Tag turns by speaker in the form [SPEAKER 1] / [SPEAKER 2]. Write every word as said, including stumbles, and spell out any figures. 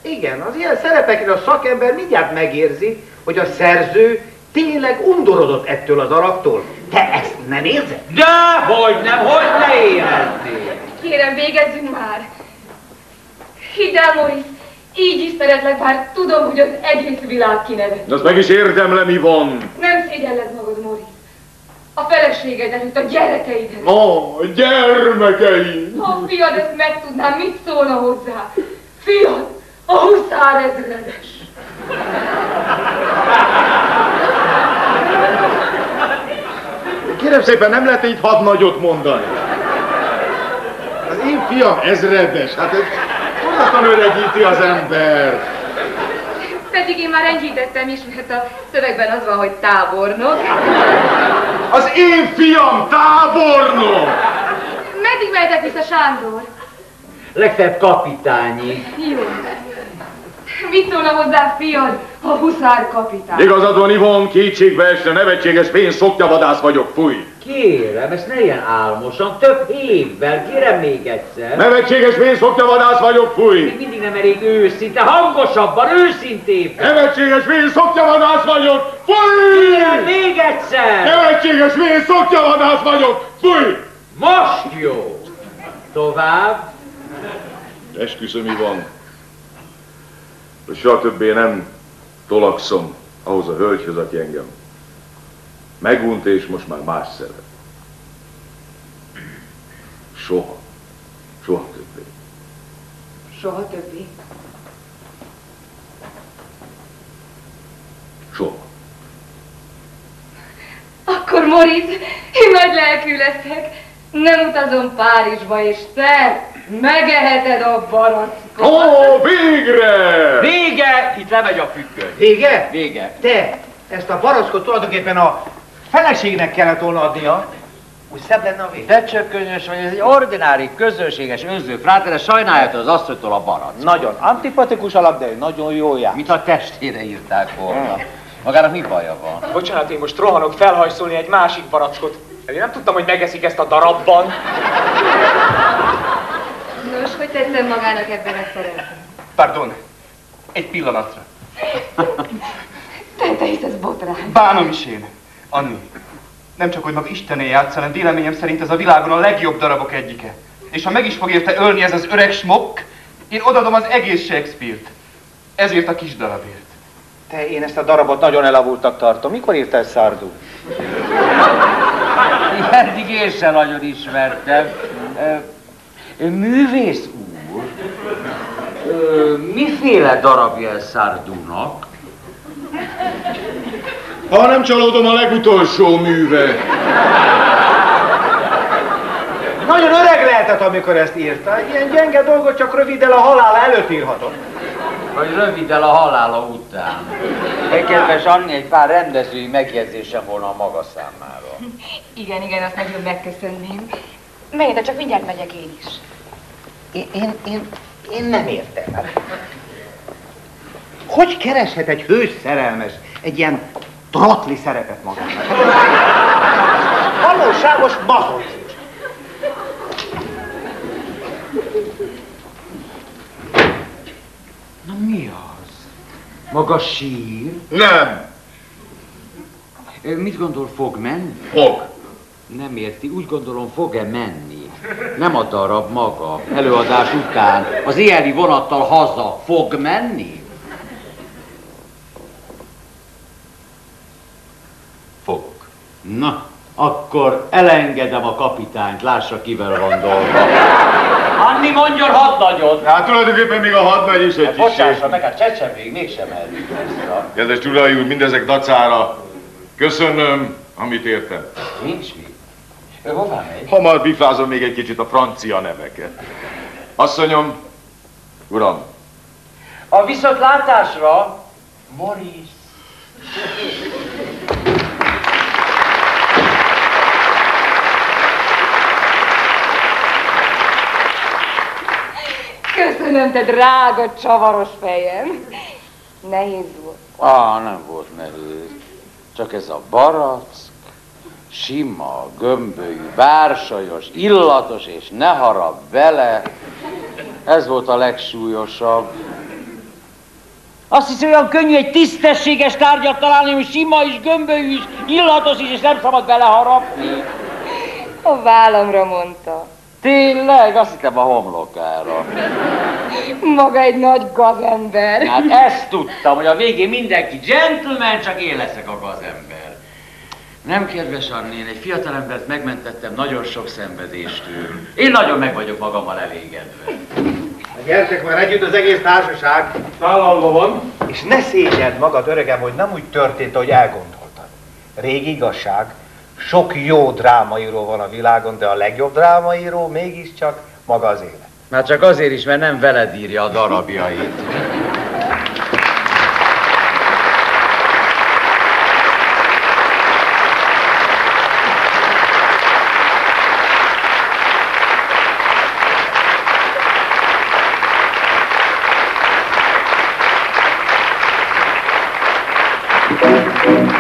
[SPEAKER 1] Igen, az ilyen szerepekre a szakember mindjárt megérzi, hogy a szerző tényleg undorodott ettől a darabtól. Te ezt nem érzed?
[SPEAKER 2] Dehogy nem, hogy ne éreznél?
[SPEAKER 3] Kérem, végezzünk már. Hidd el, Maurice, így is szeretlek, bár tudom, hogy az egész világ kinevet.
[SPEAKER 4] De azt meg is érdemle, mi van?
[SPEAKER 3] Nem szégyelled magad, Maurice. A feleséged előtt, a gyerekeid előtt.
[SPEAKER 4] Ó, gyermekeim!
[SPEAKER 3] Ha a fiad ezt megtudná, mit szólna hozzá? Fiad, a huszárezredes.
[SPEAKER 4] Kérem szépen, nem lehet így hadnagyot mondani. Az én fiam ezredes, hát ez honnan öregíti az ember.
[SPEAKER 3] Pedig én már enyhítettem is, mert a szövegben az van, hogy tábornok.
[SPEAKER 4] Az én fiam tábornok!
[SPEAKER 3] Meddig mehetek vissza, Sándor?
[SPEAKER 2] Legfeljebb kapitányi.
[SPEAKER 3] Jó. Mit szólna hozzá, fiad, a huszár kapitány?
[SPEAKER 4] Igazad van, Ivon, kétségbe esne, nevetséges pénz szoknyavadász vagyok, fúj!
[SPEAKER 2] Kérem, ezt ne ilyen álmosan, több évvel, kérem még egyszer.
[SPEAKER 4] Nevetséges pénz szoknyavadász vagyok, fúj!
[SPEAKER 2] Még mindig nem elég őszinte, hangosabban, őszintébben.
[SPEAKER 4] Nevetséges pénz szoknyavadász vagyok, fúj!
[SPEAKER 2] Kérem még egyszer.
[SPEAKER 4] Nevetséges pénz szoknyavadász vagyok, fúj!
[SPEAKER 2] Most jó. Tovább.
[SPEAKER 4] Esküszöm, Ivon. Soha többé nem tolakszom ahhoz a hölgyhöz, aki engem megunt, és most már más szeret. Soha. Soha többé.
[SPEAKER 3] Soha többé.
[SPEAKER 4] Soha.
[SPEAKER 3] Akkor, Maurice, én nagy lelkű leszek. Nem utazom Párizsba, és te megeheted a barackot.
[SPEAKER 4] Ó, végre!
[SPEAKER 2] Vége! Itt lemegy a függöny.
[SPEAKER 1] Vége?
[SPEAKER 2] Vége.
[SPEAKER 1] Te, ezt a barackot tulajdonképpen a feleségnek kellett volna adnia. Úgy szebb lenne a vég.
[SPEAKER 2] De csökkönyös vagy, ez egy ordinári, közönséges önző fráter, de sajnálja az asszonytól a barack.
[SPEAKER 1] Nagyon antipatikus alak, de nagyon jó jár.
[SPEAKER 2] Mintha a testére írták volna. Magának mi baja van?
[SPEAKER 5] Bocsánat, én most rohanok felhajszolni egy másik barackot. Én nem tudtam, hogy megeszik ezt a darabban.
[SPEAKER 3] Nos, hogy tetszem magának ebben a szerepben?
[SPEAKER 5] Pardon, egy pillanatra.
[SPEAKER 3] Te, te hisz ez botrány.
[SPEAKER 5] Bánom is én. Anni, nem csak, hogy maga Istené játsz, hanem véleményem szerint ez a világon a legjobb darabok egyike. És ha meg is fog érte ölni ez az öreg smokk, én odadom az egész Shakespeare-t. Ezért a kis darabért.
[SPEAKER 1] Te, én ezt a darabot nagyon elavultak tartom. Mikor írtál Sardou?
[SPEAKER 2] Eddig én sem nagyon ismertem. Művész úr, miféle darabja ez Sardounak?
[SPEAKER 4] Ha nem csalódom, a legutolsó műve.
[SPEAKER 1] Nagyon öreg lehetett, amikor ezt írta. Ilyen gyenge dolgot csak röviddel a halála előtt írhatott.
[SPEAKER 2] Vagy röviddel a halála után. Egy kedves Anni, egy pár rendezői megjegyzésem volna a maga számára.
[SPEAKER 3] Igen, igen, azt nagyon megköszönném. Menjetek, csak mindjárt megyek én is.
[SPEAKER 1] Én, én, én, én nem értem. Hogy kereshet egy hős szerelmes egy ilyen trotli szerepet magának? Valóságos mazonzus.
[SPEAKER 2] Na mi az? Maga sír?
[SPEAKER 4] Nem.
[SPEAKER 2] Mit gondol, fog menni?
[SPEAKER 4] Fog.
[SPEAKER 2] Nem érti, úgy gondolom, fog-e menni. Nem a darab maga, előadás után, az éjjeli vonattal haza fog menni?
[SPEAKER 4] Fogok.
[SPEAKER 2] Na, akkor elengedem a kapitányt, lássa, kivel van dolga. Anni, mondjon hadnagyot!
[SPEAKER 4] Hát tulajdonképpen még a hadnagy is egy kis...
[SPEAKER 2] Bocsássa meg, a csecsemőig mégsem elég vissza.
[SPEAKER 4] Kedves Gyulai úr, mindezek dacára köszönöm, amit értem.
[SPEAKER 2] Nincs mi. Ő hová megy?
[SPEAKER 4] Hamar bifázom még egy kicsit a francia neveket. Asszonyom, uram.
[SPEAKER 2] A viszontlátásra, Maurice.
[SPEAKER 3] Köszönöm, te drága, csavaros fejem. Nehéz volt.
[SPEAKER 2] Á, nem volt nehéz. Csak ez a barack, sima, gömbölyű, bársajos, illatos, és ne harap bele. Ez volt a legsúlyosabb. Azt hiszi, olyan könnyű egy tisztességes tárgyat találni, hogy sima is, gömbölyű is, illatos is, és nem szabad beleharapni.
[SPEAKER 3] A vállamra mondta.
[SPEAKER 2] Tényleg? Azt hittem a homlokára.
[SPEAKER 3] Maga egy nagy gazember.
[SPEAKER 2] Hát ezt tudtam, hogy a végén mindenki gentleman, csak én leszek a gazember. Nem, kedves Anni, én egy fiatalembert megmentettem nagyon sok szenvedéstől. Én nagyon meg vagyok magammal elégedve.
[SPEAKER 1] Gyertek már együtt az egész társaság.
[SPEAKER 4] Tálalva van.
[SPEAKER 1] És ne szégyeld magad, öregem, hogy nem úgy történt, ahogy elgondoltad. Régi igazság, sok jó drámaíró van a világon, de a legjobb drámaíró mégiscsak maga az élet.
[SPEAKER 2] Már csak azért is, mert nem veled írja a darabjait.
[SPEAKER 1] Thank you.